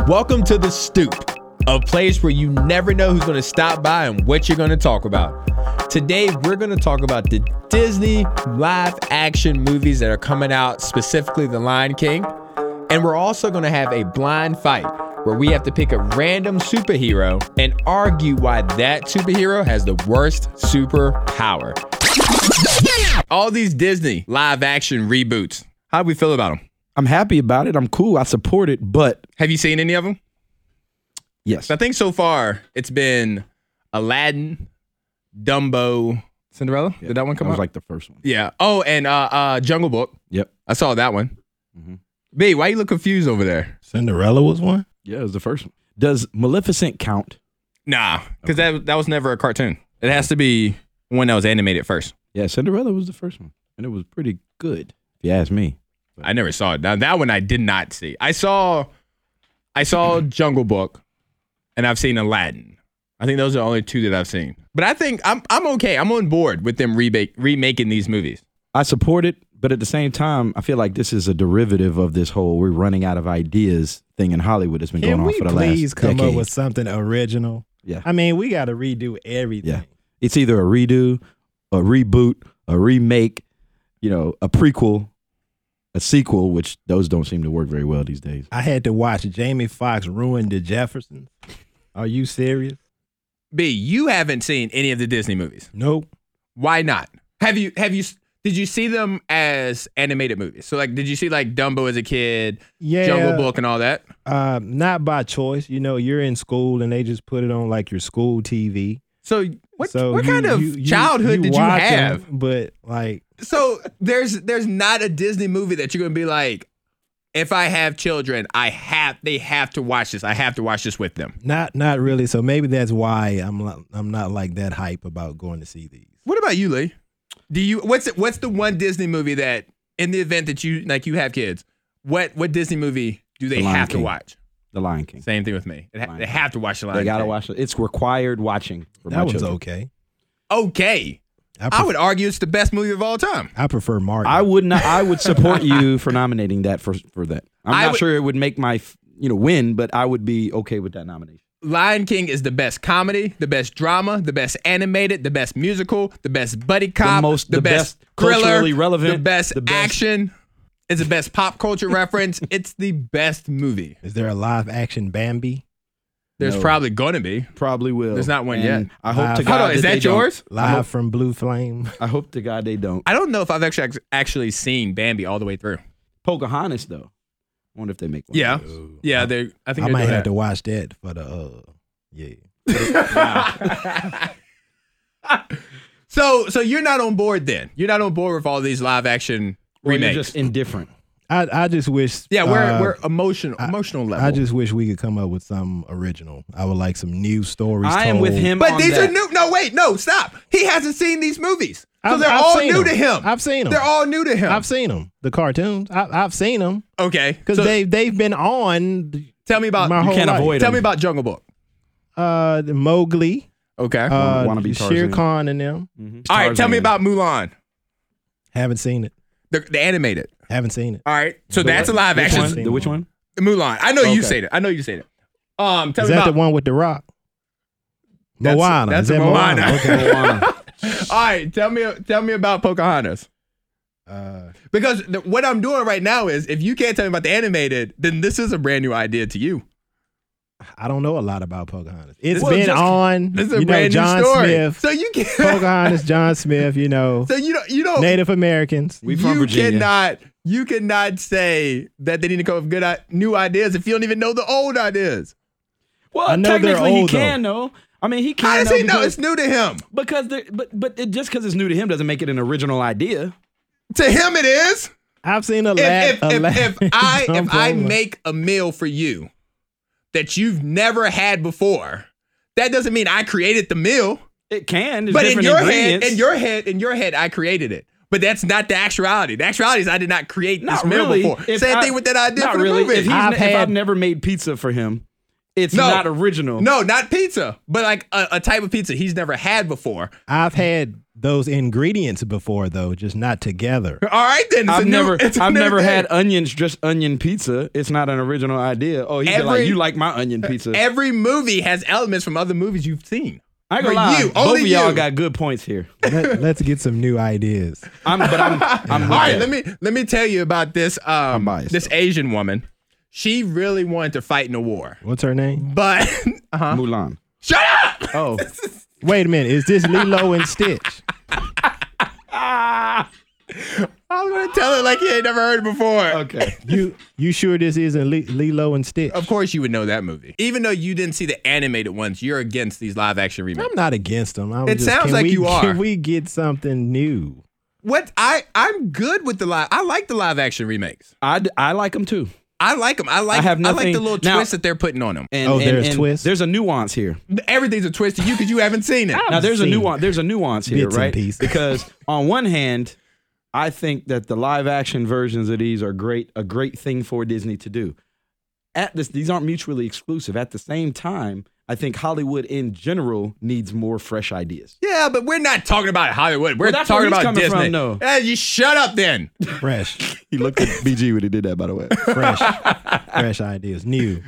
Welcome to The Stoop, a place where you never know who's going to stop by and what you're going to talk about. Today, we're going to talk about the Disney live action movies that are coming out, specifically The Lion King. And we're also going to have a blind fight where we have to pick a random superhero and argue why that superhero has the worst superpower. All these Disney live action reboots, how do we feel about them? I'm happy about it. I'm cool. I support it, but... Have you seen any of them? Yes. I think so far it's been Aladdin, Dumbo, Cinderella. Yeah, Did that one come out? That out? was like the first one. Yeah. Oh, and Jungle Book. Yep. I saw that one. Mm-hmm. B, why you look confused over there? Cinderella was one? Yeah, it was the first one. Does Maleficent count? Nah, because that was never a cartoon. It has to be one that was animated first. Yeah, Cinderella was the first one, and it was pretty good, if you ask me. I never saw it. Now that one I did not see. I saw Jungle Book, and I've seen Aladdin. I think those are the only two that I've seen. But I think I'm okay. I'm on board with them remaking these movies. I support it, but at the same time, I feel like this is a derivative of this whole we're running out of ideas thing in Hollywood that's been going on for the last decade. Can we please come up with something original? Yeah. I mean, we got to redo everything. Yeah. It's either a redo, a reboot, a remake, a prequel, a sequel, which those don't seem to work very well these days. I had to watch Jamie Foxx ruin the Jeffersons. Are you serious? B, you haven't seen any of the Disney movies. Nope. Why not? Did you see them as animated movies? So did you see Dumbo as a kid, Yeah. Jungle Book and all that? Not by choice. You're in school and they just put it on your school TV. So what kind of childhood did you have? But So there's not a Disney movie that you're gonna be like, if I have children, they have to watch this. I have to watch this with them. not really. So maybe that's why I'm not that hype about going to see these. What about you, Lee? What's the one Disney movie that in the event that you have kids, what Disney movie do they have to watch? The Lion King. Same thing with me. They have to watch The Lion King. They gotta watch it. It's required watching for my That one's children. okay. Okay. I would argue it's the best movie of all time. I prefer Martin. I would not. I would support you for nominating that for that. I'm not sure it would make my win, but I would be okay with that nomination. Lion King is the best comedy, the best drama, the best animated, the best musical, the best buddy cop, the best thriller, culturally relevant, the best action. It's the best pop culture reference. It's the best movie. Is there a live action Bambi? There's probably going to be. Probably will. There's not one yet. I hope to God. Hold on, is that yours? Live from Blue Flame. I hope to God they don't. I don't know if I've actually seen Bambi all the way through. Pocahontas though. I wonder if they make one. Yeah. Yeah, I think I might have to watch that for the yeah. So you're not on board then. You're not on board with all these live action remakes. You're just indifferent. I just wish. Yeah, we're emotional level. I just wish we could come up with something original. I would like some new stories. I am with him. But on these that. are new. No, wait, no, stop. He hasn't seen these movies, so they're I've all seen new them. to him. I've seen them. They're all new to him. I've seen them. The cartoons. I've seen them Okay, because so they've been on. tell me about. My whole can't life. avoid Tell them. me about Jungle Book. The Mowgli. Okay. Wanna be Shere Tarzan. Khan and them. All right. Tell me about Mulan, Haven't seen it. the animated. Haven't seen it. All right. So that's a live which action. one? Which one? Mulan. I know you Okay. said it. Tell Is me that about the one with the Rock? That's- Moana. that's Is that Moana. Okay. All right. Tell me about Pocahontas. Because what I'm doing right now is, if you can't tell me about the animated, then this is a brand new idea to you. I don't know a lot about Pocahontas. It's Well, been just- on. This is a brand John new story. Smith. So you can't. Pocahontas, John Smith. So you don't. Native Americans. We from Virginia. You cannot say that they need to come up with good new ideas if you don't even know the old ideas. Well, I know they're technically he old, can though. I mean, he can. How does though, he know because- it's new to him? Because just because it's new to him doesn't make it an original idea. To him, it is. I've seen a If I Dumbo. make a meal for you that you've never had before, that doesn't mean I created the meal. It can. There's But in different your ingredients. head, I created it. But that's not the actuality. The actuality is I did not create Not this meal really. before. If Same I- thing with that idea Not for the really. movie. If I've never made pizza for him, it's No. not original. No, not pizza, but like a type of pizza he's never had before. I've had those ingredients before, though, just not together. All right, then. I've never had onions, just onion pizza. It's not an original idea. Oh, he's like, you like my onion pizza. Every movie has elements from other movies you've seen. I ain't gonna For lie. you, Both only of y'all you. got good points here. Let's get some new ideas. I'm with All right, that. let me tell you about this biased, this Asian woman. She really wanted to fight in a war, What's her name? but Mulan. shut up. Oh, Wait a minute. Is this Lilo and Stitch? I was gonna tell it like you ain't never heard it before. okay. You sure this isn't Lilo and Stitch? Of course you would know that movie. Even though you didn't see the animated ones, you're against these live action remakes. I'm not against them. It sounds like you are. Can we get something new? What I'm good with the live. I like the live action remakes. I like them too. I like them. I like have the nothing- little now- twist that they're putting on them. And, there's twists? There's a nuance here. Everything's a twist to you because you haven't seen it. Now there's a seen nuance. There's a nuance here, bits and right? pieces. Because on one hand, I think that the live action versions of these are a great thing for Disney to do. These aren't mutually exclusive. At the same time, I think Hollywood in general needs more fresh ideas. Yeah, but we're not talking about Hollywood. We're Well, that's where talking he's about coming Disney. from, though. You shut up then. Fresh, He looked at BG when he did that, by the way. fresh ideas, new.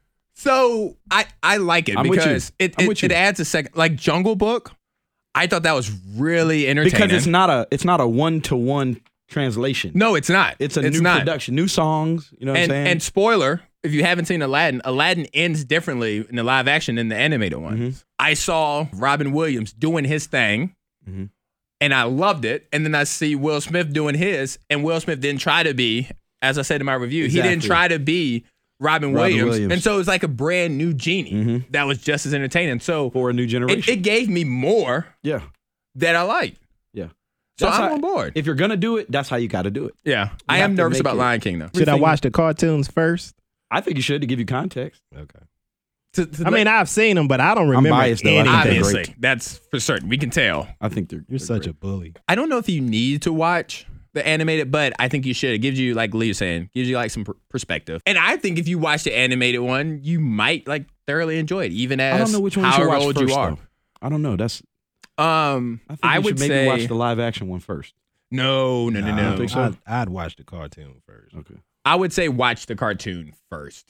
So I like it I'm with you. because I'm with you. it adds a second. Like Jungle Book, I thought that was really entertaining. Because it's not a one-to-one translation. No, it's not. It's a new production, new songs. You know what I'm saying? And spoiler, if you haven't seen Aladdin ends differently in the live action than the animated one. Mm-hmm. I saw Robin Williams doing his thing, Mm-hmm. and I loved it. And then I see Will Smith doing his, and Will Smith didn't try to be, as I said in my review, he didn't Exactly. try to be Robin Williams. And so it was like a brand new genie that was just as entertaining. So for a new generation. it gave me more yeah. that I liked. Yeah. So That's I'm how- on board. If you're gonna do it, that's how you got to do it. Yeah. I have am to nervous make about it- Lion King, though. Should I Everything- watch the cartoons first? I think you should to give you context. Okay. I mean, I've seen them, but I don't remember biased, though. I think anything. they're obviously, great. that's for certain. We can tell. I think they're. You're such a bully. I don't know if you need to watch the animated, but I think you should. It gives you, like Lee was saying, gives you like some perspective. And I think if you watch the animated one, you might like thoroughly enjoy it, even as I don't know which one you should however watch old first, you are. though. I don't know. That's. I I think you would should maybe say watch the live action one first. no. I don't think so. I'd watch the cartoon first. Okay. I would say watch the cartoon first.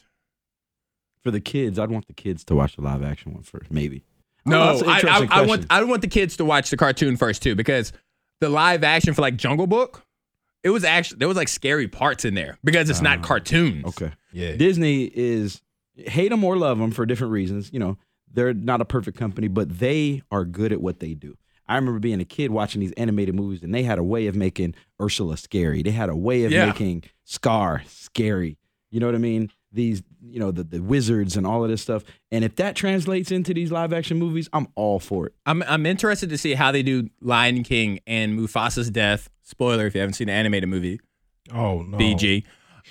For the kids, I'd want the kids to watch the live action one first, maybe. No, that's an interesting I question. want the kids to watch the cartoon first too, because the live action for like Jungle Book, it was actually there was like scary parts in there because it's not cartoons. Okay. Yeah. Disney is hate them or love them for different reasons. You know, they're not a perfect company, but they are good at what they do. I remember being a kid watching these animated movies, and they had a way of making Ursula scary. They had a way of making Scar scary. You know what I mean? These, you know, the wizards and all of this stuff. And if that translates into these live action movies, I'm all for it. I'm interested to see how they do Lion King and Mufasa's death. Spoiler if you haven't seen the animated movie. Oh no. BG.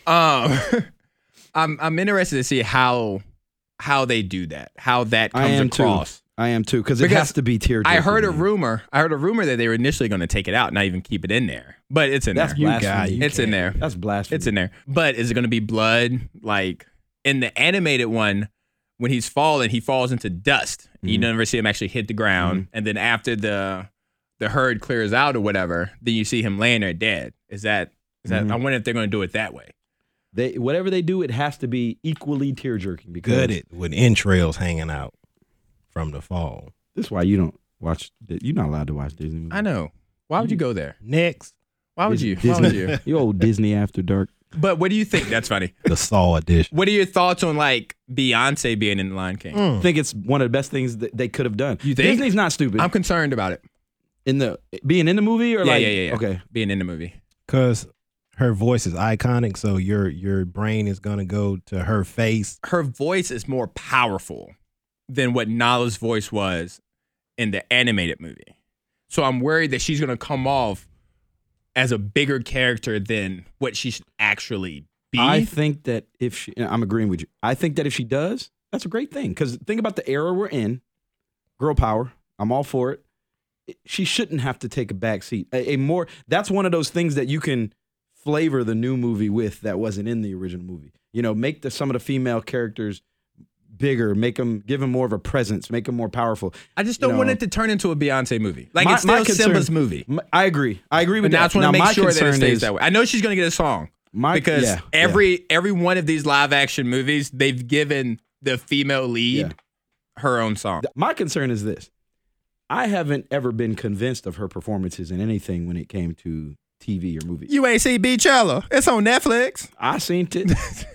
I'm interested to see how they do that. How that comes across. I am too, because it Because has to be tearjerking. I heard a man. rumor that they were initially going to take it out, not even keep it in there. But it's in That's there. blasphemy. It's in there. That's blasphemy. It's in there. But is it going to be blood? Like in the animated one, when he's falling, he falls into dust. You never see him actually hit the ground. And then after the herd clears out or whatever, then you see him laying there dead. Is that? I wonder if they're going to do it that way. Whatever they do, it has to be equally tearjerking. Because Good it with entrails hanging out from the fall. This is why you don't watch. You're not allowed to watch Disney movies. I know. Why would you go there? Next, Why would you? Why Disney, would you? you old Disney After Dark. But what do you think? That's funny. the Saw edition. What are your thoughts on like Beyonce being in The Lion King? I think it's one of the best things that they could have done. You think? Disney's not stupid. I'm concerned about it. Being in the movie or Yeah. Okay. Being in the movie. Because her voice is iconic, so your brain is gonna go to her face. Her voice is more powerful than what Nala's voice was in the animated movie. So I'm worried that she's going to come off as a bigger character than what she should actually be. I think that I'm agreeing with you. I think that if she does, that's a great thing. Because think about the era we're in. Girl power. I'm all for it. She shouldn't have to take a back seat. That's one of those things that you can flavor the new movie with that wasn't in the original movie. You know, make some of the female characters bigger, give him more of a presence, make him more powerful. I just don't want it to turn into a Beyonce movie. Like My- it's still my concern- Simba's movie. I agree with But now I that. just want to make my sure that it concern stays is- that way. I know she's going to get a song because every one of these live action movies, they've given the female lead her own song. My concern is this. I haven't ever been convinced of her performances in anything when it came to TV or movies. You ain't seen Beachella. It's on Netflix. I seen it.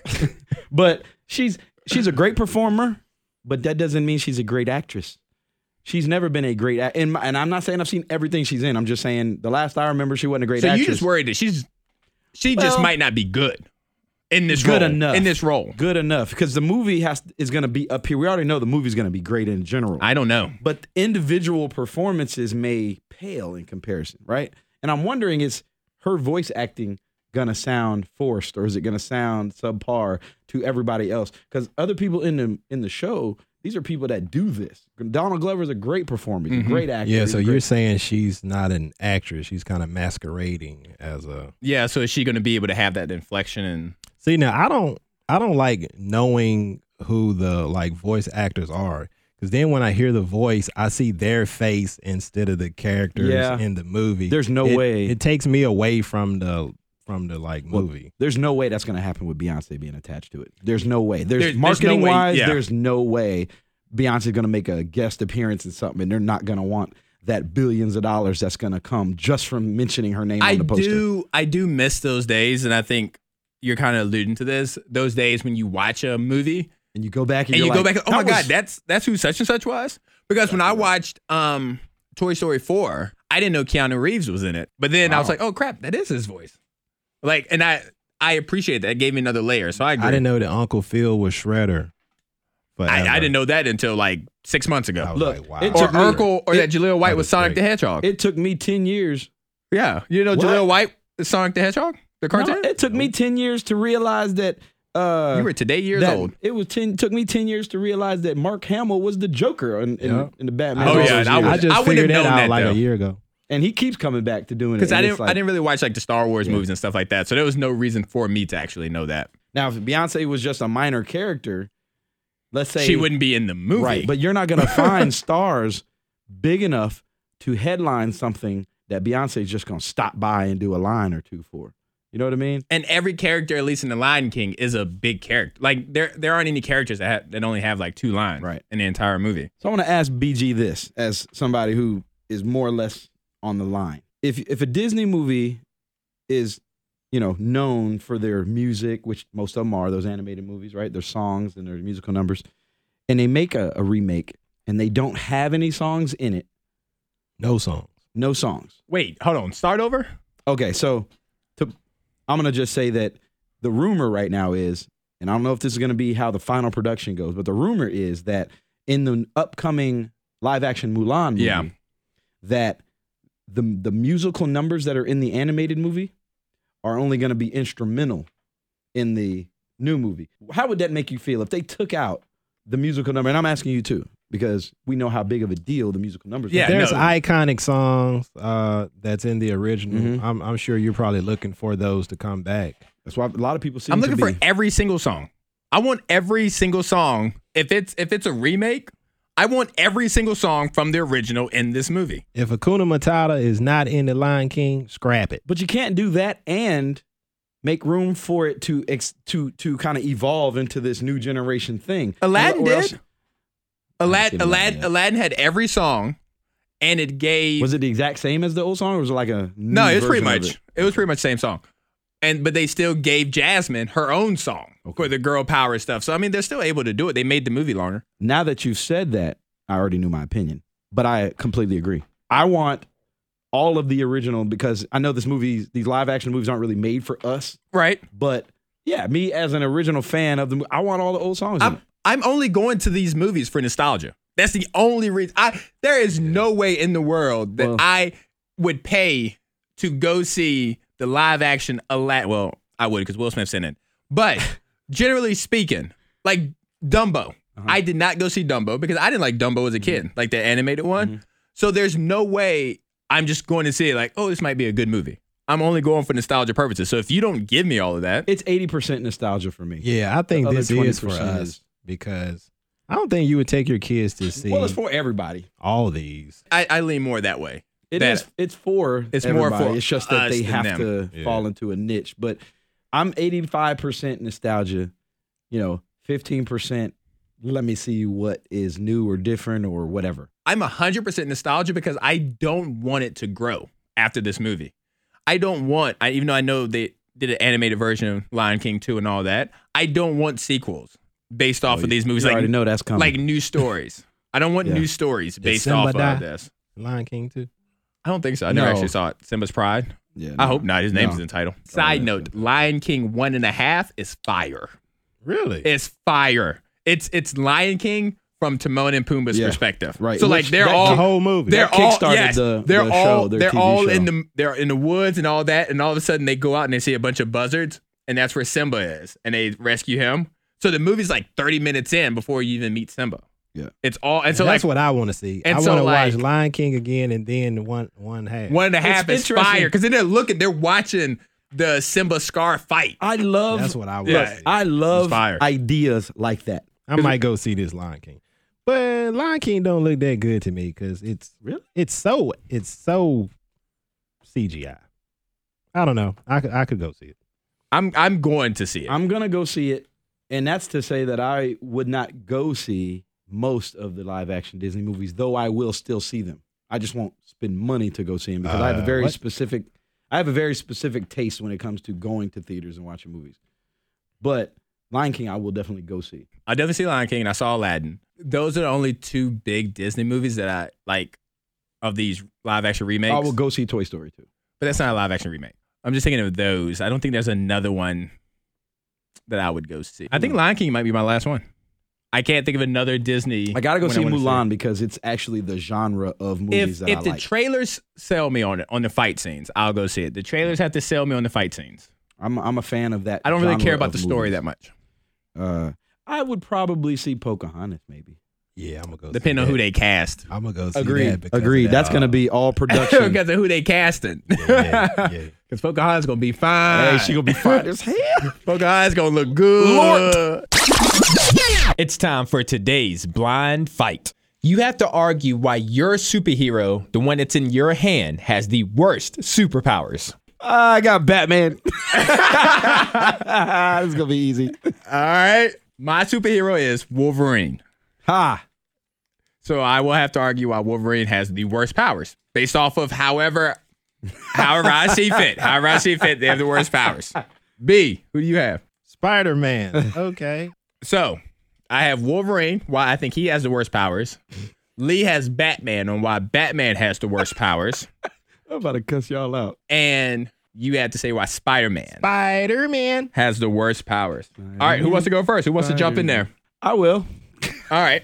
But she's a great performer, but that doesn't mean she's a great actress. She's never been a great and I'm not saying I've seen everything she's in. I'm just saying the last I remember she wasn't a great So actress. you just worried that she just might not be good in this Good role. enough. In this role. Good enough because the movie is going to be up here. We already know the movie's going to be great in general. I don't know. But individual performances may pale in comparison, right? And I'm wondering, is her voice acting gonna sound forced, or is it gonna sound subpar to everybody else? Because other people in the show, these are people that do this. Donald Glover's a great performer, he's a great actor. Yeah, he's so a you're great- saying she's not an actress. She's kind of masquerading as a. Yeah, so is she going to be able to have that inflection? And See, now I don't like knowing who the like voice actors are. Because then when I hear the voice, I see their face instead of the characters in the movie. There's no way. It takes me away from the like movie. There's no way that's going to happen with Beyonce being attached to it. There's no way. There's no Marketing way, wise, yeah. there's no way Beyonce's going to make a guest appearance in something, and they're not going to want that billions of dollars that's going to come just from mentioning her name on the poster. I do miss those days, and I think you're kind of alluding to this. Those days when you watch a movie And you go back and, and you're you go like, back, oh my that God, was- that's who such and such was? Because when I watched Toy Story 4, I didn't know Keanu Reeves was in it. But then I was like, oh crap, that is his voice. Like, and I appreciate that. It gave me another layer. So I agree. I didn't know that Uncle Phil was Shredder. I didn't know that until like 6 months ago. I was Look, like, wow. it Or took me- Urkel, or that Jaleel White that was was Sonic great. the Hedgehog. It took me 10 years. Yeah. You know What? Jaleel White is Sonic the Hedgehog? The cartoon? No, it took me 10 years to realize that. You were today years that old. It was took me 10 years to realize that Mark Hamill was the Joker in the Batman. Oh, all yeah, those and I years. I just I wouldn't figured have that known out that, like though. a year ago. And he keeps coming back to doing it. Because and I it's like- didn't really watch like the Star Wars movies and stuff like that. So there was no reason for me to actually know that. Now, if Beyonce was just a minor character, let's say She wouldn't be in the movie. right, but you're not going to find stars big enough to headline something that Beyonce's just going to stop by and do a line or two for. You know what I mean? And every character, at least in The Lion King, is a big character. Like there aren't any characters that only have like 2 lines in the entire movie. So I want to ask BG this as somebody who is more or less on the line. If a Disney movie is, known for their music, which most of them are, those animated movies, right? Their songs and their musical numbers, and they make a remake and they don't have any songs in it. No songs. No songs. Wait, hold on. Start over? Okay, so I'm going to just say that the rumor right now is, and I don't know if this is going to be how the final production goes, but the rumor is that in the upcoming live action Mulan movie, that the musical numbers that are in the animated movie are only going to be instrumental in the new movie. How would that make you feel if they took out the musical number? And I'm asking you too, because we know how big of a deal the musical numbers Yeah, are. There's no. iconic songs that's in the original. Mhm. I'm sure you're probably looking for those to come back. That's why a lot of people seem I'm to looking be. for every single song. I want every single song. If it's a remake, I want every single song from the original in this movie. If Hakuna Matata is not in the Lion King, scrap it. But you can't do that and make room for it to kind of evolve into this new generation thing. Aladdin Or else- did. seen Aladdin yet. Aladdin had every song, and it gave. Was it the exact same as the old song, or was it like a new No, it was pretty version of much. It was pretty much the same song, but they still gave Jasmine her own song for the girl power stuff. So I mean, they're still able to do it. They made the movie longer. Now that you've said that, I already knew my opinion, but I completely agree. I want all of the original, because I know these live action movies aren't really made for us, Right. but yeah, me as an original fan of the, I want all the old songs. in it. I'm only going to these movies for nostalgia. That's the only reason. There is no way in the world that I would pay to go see the live action Aladdin. Well, I would, because Will Smith's in it. But generally speaking, like Dumbo, I did not go see Dumbo because I didn't like Dumbo as a kid, like the animated one. So there's no way I'm just going to see it like, oh, this might be a good movie. I'm only going for nostalgia purposes. So if you don't give me all of that, It's 80% nostalgia for me. Yeah, I think The other this is for 20% us is- because I don't think you would take your kids to see Well, it's for everybody. all these. I lean more that way. It's for It's everybody. more for It's just that us they than have them. to fall into a niche. But I'm 85% nostalgia, 15%. Let me see what is new or different or whatever. I'm 100% nostalgia because I don't want it to grow after this movie. I don't want, even though I know they did an animated version of Lion King 2 and all that, I don't want sequels based off of these movies. You already know that's coming. Like new stories. I don't want new stories based off of this. Lion King too. I don't think so. I never actually saw it. Simba's Pride. Yeah, I hope not. His name's in the title. Side note: Lion King 1.5 is fire. Really? It's fire. It's Lion King from Timon and Pumbaa's perspective. Right. So like they're all the whole movie. They're all kickstarted they're the all show, their they're TV all show. they're in the woods and all that, and all of a sudden they go out and they see a bunch of buzzards, and that's where Simba is, and they rescue him. So the movie's like 30 minutes in before you even meet Simba. Yeah. It's all, and so that's like what I want to see. and I so, want to watch like- Lion King again and then one half. 1.5 is interesting. fire because then they're watching the Simba Scar fight. I love. That's what I want. Yeah. to see. I love fire. ideas like that. I might go see this Lion King, but Lion King don't look that good to me because it's so CGI. I don't know. I could go see it. I'm going to see it. I'm gonna go see it, and that's to say that I would not go see most of the live action Disney movies, though I will still see them. I just won't spend money to go see them because I have a very specific. I have a very specific taste when it comes to going to theaters and watching movies. But Lion King, I will definitely go see. I definitely see Lion King and I saw Aladdin. Those are the only two big Disney movies that I like of these live action remakes. I will go see Toy Story too. But that's not a live action remake. I'm just thinking of those. I don't think there's another one that I would go see. I think Lion King might be my last one. I can't think of another Disney. I gotta go one see wanna Mulan because it's actually the genre of movies that I If the like. trailers sell me on it, on the fight scenes, I'll go see it. The trailers have to sell me on the fight scenes. I'm a fan of that. I don't really genre care about of the story movies. that much. I would probably see Pocahontas maybe. Yeah, I'm gonna go. Depending on who they cast. I'm gonna go see Agreed. that. because Agreed. of that. That's gonna be all production. Because of who they casting. Yeah. Because Pocahontas gonna be fine. Hey, she gonna be fine as hell. Pocahontas gonna look good. Lord. It's time for today's blind fight. You have to argue why your superhero, the one that's in your hand, has the worst superpowers. I got Batman. This is gonna be easy. All right. My superhero is Wolverine. Ha. So I will have to argue why Wolverine has the worst powers based off of however I see fit. However I see fit, they have the worst powers. B, who do you have? Spider-Man. Okay. So I have Wolverine, why I think he has the worst powers. Lee has Batman on why Batman has the worst powers. I'm about to cuss y'all out. And you had to say why Spider-Man Spider-Man. has the worst powers. All right, who wants to go first? Who wants to jump in there? I will. All right.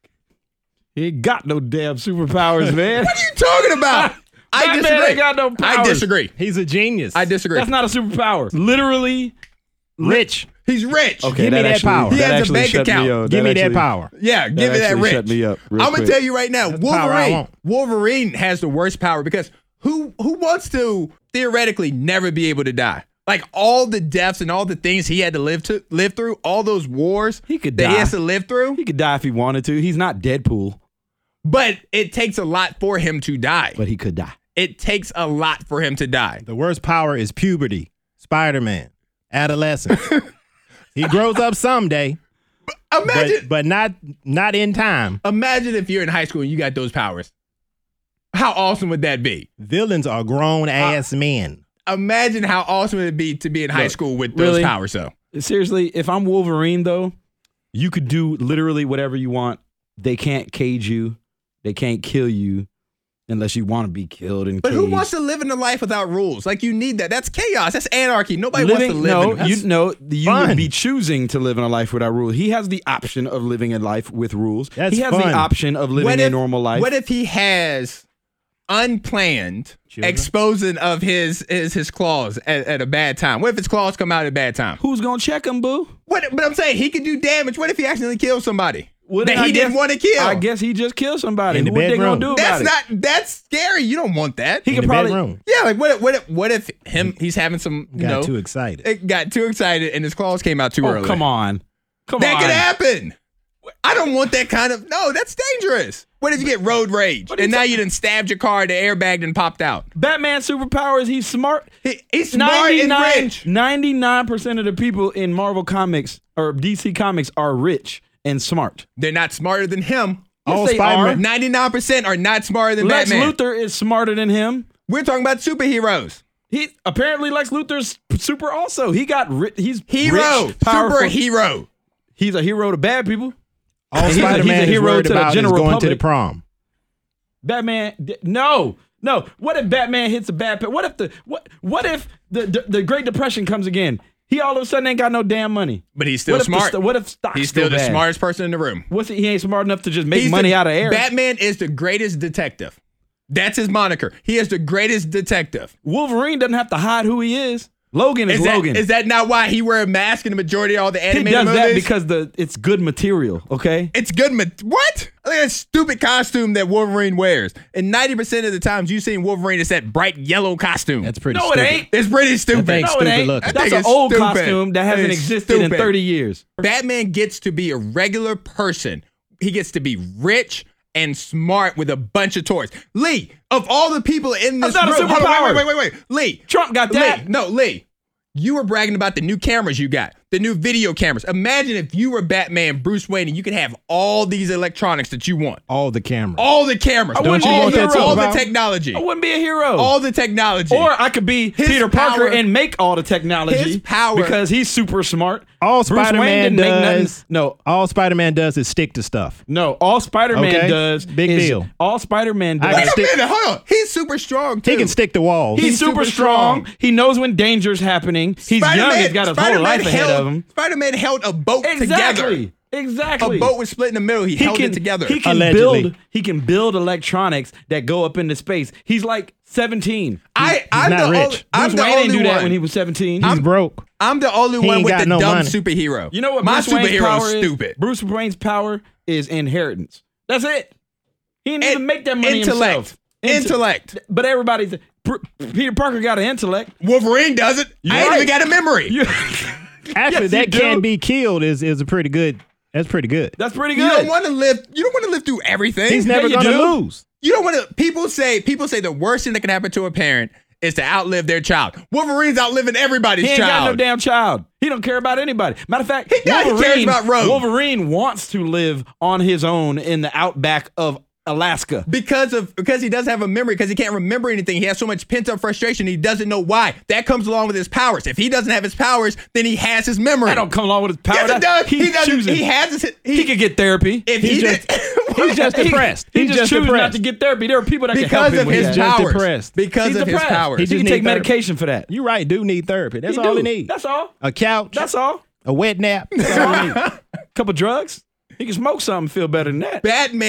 He ain't got no damn superpowers, man. What are you talking about? I Batman disagree. ain't got no powers. I disagree. He's a genius. I disagree. That's not a superpower. Literally Rich. He's rich. Okay, Give me that actually- power. He has a actually bank shut me account. up. Give me that actually- power. Yeah, give me that actually rich. shut me up real I'm gonna quick. tell you right now, That's the power I Wolverine. want. Wolverine has the worst power because who wants to theoretically never be able to die? Like all the deaths and all the things he had to live through, all those wars He could that he die. has to live through. He could die if he wanted to. He's not Deadpool, But it takes a lot for him to die. but he could die. It takes a lot for him to die. The worst power is puberty. Spider-Man. Adolescence. He grows up someday, Imagine, but not in time. imagine if you're in high school and you got those powers. How awesome would that be? Villains are grown ass men. Imagine how awesome it would be to be in high school with those really? powers, though. Seriously, if I'm Wolverine, though, you could do literally whatever you want. They can't cage you. They can't kill you unless you want to be killed and But caged. who wants to live in a life without rules? Like, you need that. That's chaos. That's anarchy. Nobody wants to live no, in you you fun. would be choosing to live in a life without rules. He has the option of living a life with rules. That's he has fun. the option of living a normal life. What if he has unplanned Children? exposing of his claws at a bad time? What if his claws come out at a bad time? Who's gonna check him, boo? But I'm saying he could do damage. What if he accidentally kills somebody Well, that then he I didn't guess- want to kill? I guess he just killed somebody. In the What they bedroom. gonna do about That's it? that's scary. You don't want that. He In could the probably. bedroom. Yeah, like what if he's having some Got too excited. it got too excited and his claws came out too Oh, early. come on, come That on. could happen. I don't want that kind of. No, that's dangerous. What if you get road rage and now you done stabbed your car, the airbag done popped out? Batman's superpower is he's smart. He's smart and rich. 99% of the people in Marvel Comics or DC Comics are rich and smart. They're not smarter than him. Yes, they are. 99% are not smarter than Lex Batman. Luthor is smarter than him. We're talking about superheroes. He apparently Lex Luthor's super also. He got he's Hero, rich, powerful. superhero. He's a hero to bad people. All Spider-Man is worried about is going to the prom. Batman, no. What if Batman hits a bad? What if the Great Depression comes again? He all of a sudden ain't got no damn money. But he's still smart. What if stocks He's still the bad? smartest person in the room. He ain't smart enough to just make money out of air. Batman is the greatest detective. That's his moniker. He is the greatest detective. Wolverine doesn't have to hide who he is. Logan is Logan. Is that not why he wear a mask in the majority of all the animated movies? He does that because it's good material, okay? It's good what? Look at that stupid costume that Wolverine wears. And 90% of the times you've seen Wolverine, it's that bright yellow costume. That's pretty stupid. No, it ain't. It's pretty stupid. That no, it ain't. looking. That's an old costume that hasn't existed in 30 years. Batman gets to be a regular person. He gets to be rich and smart with a bunch of toys. Lee, of all the people in this room. That's not a superpower. Wait. Lee. Trump got that. Lee. You were bragging about the new cameras you got, the new video cameras. Imagine if you were Batman, Bruce Wayne, and you could have all these electronics that you want. All the cameras. All the cameras. Don't you want that all the superpower? technology. I wouldn't be a hero. All the technology. Or I could be Peter Parker and make all the technology. His power. Because he's super smart. All Bruce Spider-Man Wayne didn't make does. nothing. All Spider-Man does is stick to stuff. No, all Spider-Man Okay. does Big is deal. all Spider-Man does. Wait a minute, hold on. He's super strong, too. He can stick to walls. He's super strong. He knows when danger's happening. He's young. He's got his whole life ahead of him. Spider-Man held a boat together. Exactly. A boat was split in the middle. He held it together. He can Allegedly. build electronics that go up into space. He's like 17. I'm not the rich. only, I'm Bruce the Wayne only didn't do that one. when he was 17. He's broke. I'm the only He one ain't with got the no dumb money. superhero. You know what My Bruce Wayne's superhero power is is? stupid. Bruce Wayne's power is inheritance. That's it. He didn't even make that money Intellect. himself. Intellect. But everybody's Peter Parker got an intellect. Wolverine doesn't. I ain't even got a memory. Actually, Yes, that you do. can be killed is a pretty good. That's pretty good. That's pretty You good. don't want to live. You don't want to live through everything. He's never you going to do. lose. You don't want to. People say the worst thing that can happen to a parent is to outlive their child. Wolverine's outliving everybody's He ain't got no child. damn child. He don't care about anybody. Matter of fact, He cares about Rogue. Wolverine wants to live on his own in the outback of Alaska. Because he doesn't have a memory, because he can't remember anything. He has so much pent up frustration. He doesn't know why. That comes along with his powers. If he doesn't have his powers, then he has his memory. That don't come along with his power. Yes, it does. He doesn't. chooses. He has his. He could get therapy. If He's just depressed. He He's just just chooses not depressed. to get therapy. There are people that can help because him of with his that. Just powers. depressed. Because He's of his depressed. powers. He just can need take therapy. medication for that. You right. Do need therapy. That's all he needs. That's all. A couch. That's all. A wet nap. That's all he needs. Couple drugs. He can smoke something and feel better than that.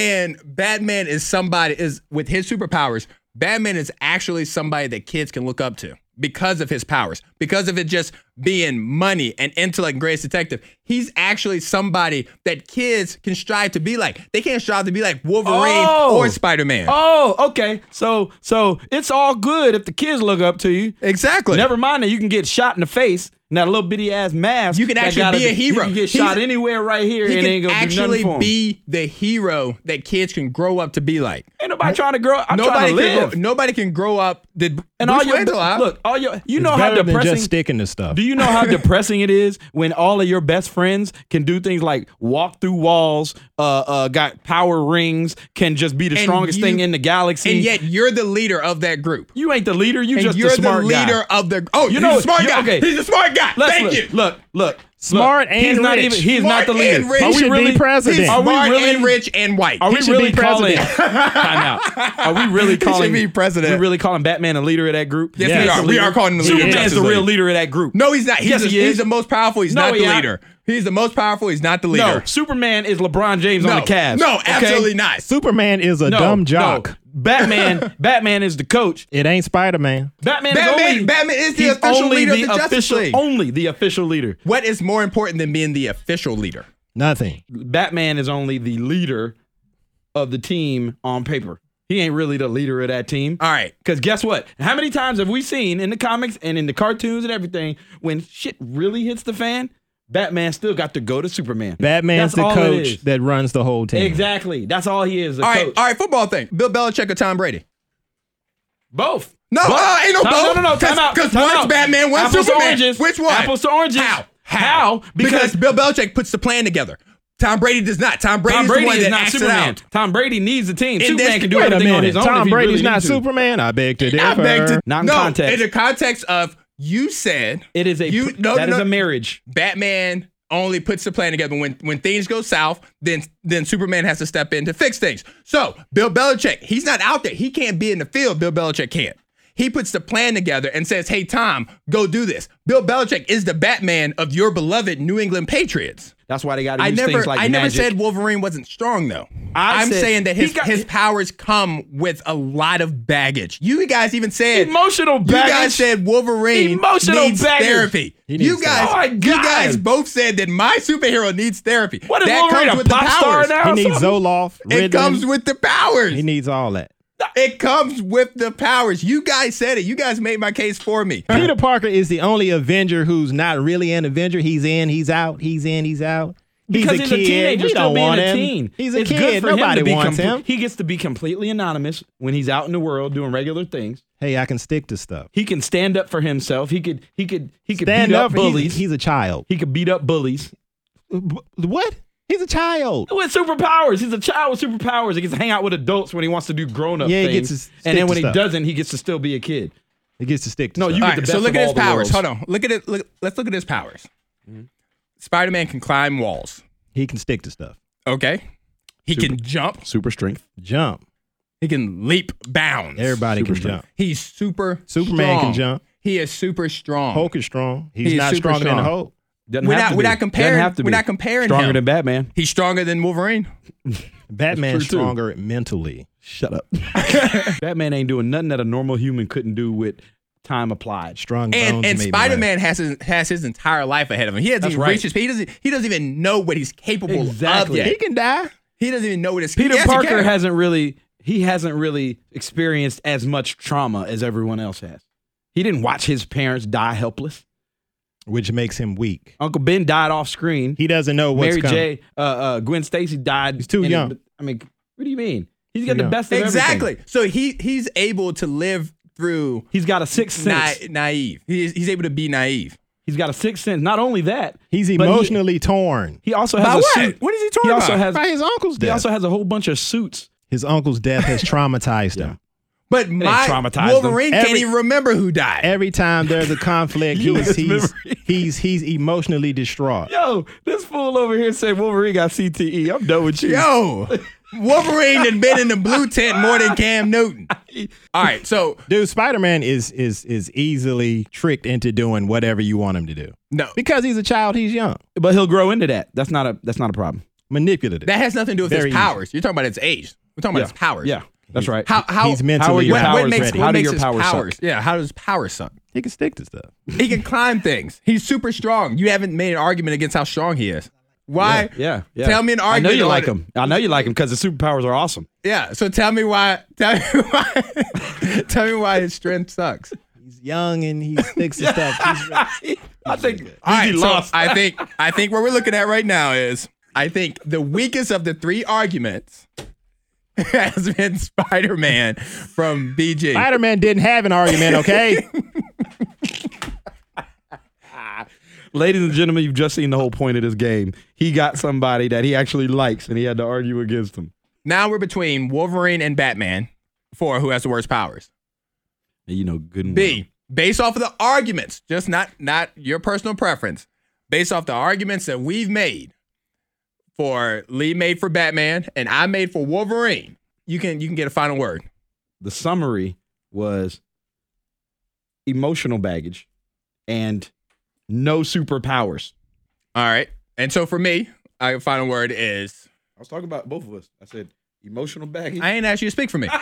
Batman is somebody with his superpowers. Batman is actually somebody that kids can look up to because of his powers, because of it just being money and intellect and greatest detective. He's actually somebody that kids can strive to be like. They can't strive to be like Wolverine or Spider-Man. Oh, okay. So it's all good if the kids look up to you. Exactly. Never mind that you can get shot in the face. And that little bitty ass mask. You can that actually got be a hero. You can get shot anywhere right here He and ain't can gonna do nothing actually for him. be the hero that kids can grow up to be like. Ain't nobody trying to grow up. I'm trying to live. Nobody can grow up. And Bruce all your Wayne's alive. look, all your you It's know how better than depressing. just sticking to stuff. Do you know how depressing it is when all of your best friends can do things like walk through walls, got power rings, can just be the And strongest thing in the galaxy, And yet you're the leader of that group. you ain't the leader. You And just you're the smart the leader guy. of the. Oh, You he's know- a smart you- guy. okay. He's a smart guy. Thank you. Look. Smart he's and not rich. even. He's Smart not the leader. and rich. Are He we should really? be president. He's Are we smart really? and rich and white. Are we should really be calling? president. Time out. Are we really calling? be president. We really calling Batman a leader of that group? Yes, Yes. we are. We are calling him the leader. of Superman's Justice the real League. leader of that group. No, he's not. Yes, he is. He's the most powerful. He's No, not the he not. leader. He's the most powerful. He's not the leader. No, Superman is LeBron James no, on the Cavs. No, okay? absolutely not. Superman is a dumb jock. No. Batman is the coach. It ain't Spider-Man. Batman is the he's official only leader of the Justice official, League. Only the official leader. What is more important than being the official leader? Nothing. Batman is only the leader of the team on paper. He ain't really the leader of that team. All right. Because guess what? How many times have we seen in the comics and in the cartoons and everything, when shit really hits the fan, Batman still got to go to Superman. Batman's That's the all it coach is. that runs the whole team. Exactly. That's all he is. All right, football thing. Bill Belichick or Tom Brady? Both. No, ain't no both. No. Time out. Because Time one's out. Batman, one's Apples Superman. to oranges. Which one? Apples to oranges. How? Because Bill Belichick puts the plan together. Tom Brady does not. Tom Brady is the one that not acts Superman. it out. Tom Brady needs a team. Superman can do Wait a everything on minute. his own. Tom if he Brady's really not needs to. Superman. I beg to differ. I beg to Not in no, context. in the context of you said It is that is a marriage. Batman only puts the plan together when things go south. Then Superman has to step in to fix things. So Bill Belichick, he's not out there. He can't be in the field. Bill Belichick can't. He puts the plan together and says, "Hey Tom, go do this." Bill Belichick is the Batman of your beloved New England Patriots. That's why they got to use things like I never magic. said Wolverine wasn't strong though. I'm said saying that his powers come with a lot of baggage. You guys even said emotional baggage. You guys said Wolverine needs baggage. therapy. You guys both said that my superhero needs therapy. What is that Wolverine, comes a with pop the star powers. now? He needs Zoloft. It Ritalin. comes with the powers. He needs all that. It comes with the powers. You guys said it. You guys made my case for me. Peter Parker is the only Avenger who's not really an Avenger. He's in, he's out. He's in, he's out. Because he's a teenager, We still don't being want a him. teen. He's a It's kid. good for Nobody him to be wants him. He gets to be completely anonymous when he's out in the world doing regular things. Hey, I can stick to stuff. He can stand up for himself. He could Stand beat up up. bullies. He's a child. He could beat up bullies. What? He's a child. With superpowers. He's a child with superpowers. He gets to hang out with adults when he wants to do grown-up Yeah, he things. gets to And stick then when to he stuff. doesn't, he gets to still be a kid. He gets to stick to No, stuff. you All get the right, best so look of at his all the powers. worlds. Hold on. Look at it. Let's look at his powers. Spider-Man can climb walls. He can stick to stuff. Okay. He can jump. Super strength. Jump. He can leap bounds. Everybody Super can strength. jump. He's super Superman strong. can jump. He is super strong. Hulk is strong. He's He's not super stronger than the strong. Hulk. Doesn't We're have not- to we're be. not comparing- Doesn't have to we're be. not comparing Stronger him. than Batman. He's stronger than Wolverine. Batman's true, too. stronger mentally. Shut up. Batman ain't doing nothing that a normal human couldn't do with time applied. Strong bones. And made me Spider-Man has his entire life ahead of him. He hasn't That's even right. reached his peak. He doesn't even know what he's capable Exactly. of yet. He can die. He doesn't even know what his Peter yes, he Parker can. hasn't really experienced as much trauma as everyone else has. He didn't watch his parents die helpless. Which makes him weak. Uncle Ben died off screen. He doesn't know what's Mary coming. J. Gwen Stacy died. He's too young. I mean, what do you mean? He's got Too the young. best of Exactly. everything. So he's able to live through He's got a sixth sense. naive. He's able to be naive. He's got a sixth sense. Not only that, He's but emotionally torn he also has By a what? suit. What is he He talking also about? has. by his uncle's He death. also has a whole bunch of suits. His uncle's death has traumatized him. But my traumatized him. Wolverine can't Every- even remember who died. Every time there's a conflict, You and his memory. he's emotionally distraught. Yo, this fool over here said Wolverine got CTE. I'm done with you. Yo, Wolverine had been in the blue tent more than Cam Newton. All right, so Dude, Spider-Man is easily tricked into doing whatever you want him to do. no, Because he's a child, he's young. But he'll grow into that. That's not a problem. Manipulative. that has nothing to do with Very his powers. You're talking about his age. We're talking about his powers. Yeah, that's right. How He's mentally your ready. powers what makes, ready? what How do makes your his powers powers? suck? Yeah, how does power suck? He can stick to stuff. He can climb things. He's super strong. You haven't made an argument against how strong he is. Why? Yeah. Tell me an I know argument you on like it. him. I know you like him because the superpowers are awesome. Yeah. So tell me why. Tell me why. Tell me why his strength sucks. He's young and he sticks to stuff. He's I think All right, he so lost. I think what we're looking at right now is I think the weakest of the three arguments has been Spider-Man from BG. Spider-Man didn't have an argument, okay? Ladies and gentlemen, you've just seen the whole point of this game. He got somebody that he actually likes, and he had to argue against him. Now we're between Wolverine and Batman for who has the worst powers. And you know, good and B, based off of the arguments, just not your personal preference, based off the arguments that we've made for Lee made for Batman and I made for Wolverine, you can get a final word. the summary was emotional baggage and no superpowers. All right. And so for me, our final word is I was talking about both of us. I said emotional baggage. I ain't asked you to speak for me.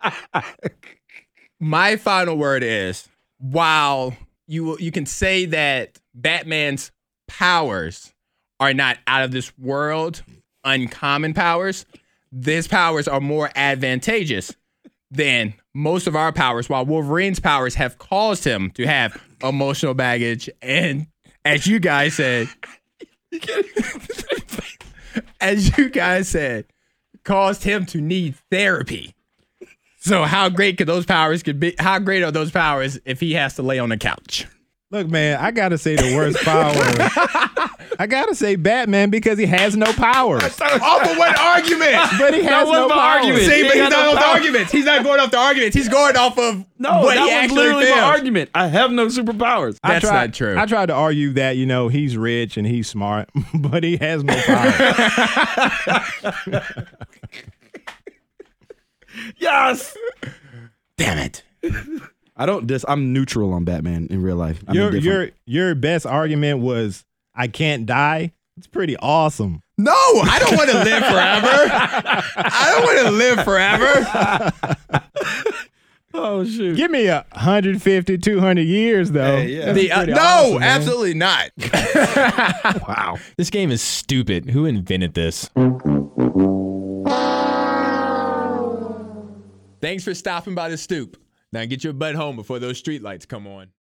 My final word is while you can say that Batman's powers are not out of this world, uncommon powers, his powers are more advantageous than most of our powers, while Wolverine's powers have caused him to have emotional baggage and, as you guys said, as you guys said, caused him to need therapy. So how great could those powers could be? How great are those powers if he has to lay on the couch? Look, man, I gotta say the worst power. I gotta say Batman because he has no powers. Off of what argument? But he has no powers. See, but he's not off the arguments. He's not going off the arguments. He's going off of what he actually literally feels. my argument. I have no superpowers. That's not true. I tried to argue that, he's rich and he's smart, but he has no powers. Yes. Damn it. I'm neutral on Batman in real life. Your best argument was I can't die. It's pretty awesome. No, I don't want to live forever. I don't want to live forever. Oh, shoot. Give me 150, 200 years, though. Hey, yeah. No, awesome, absolutely not. Wow. This game is stupid. Who invented this? Thanks for stopping by the stoop. Now get your butt home before those streetlights come on.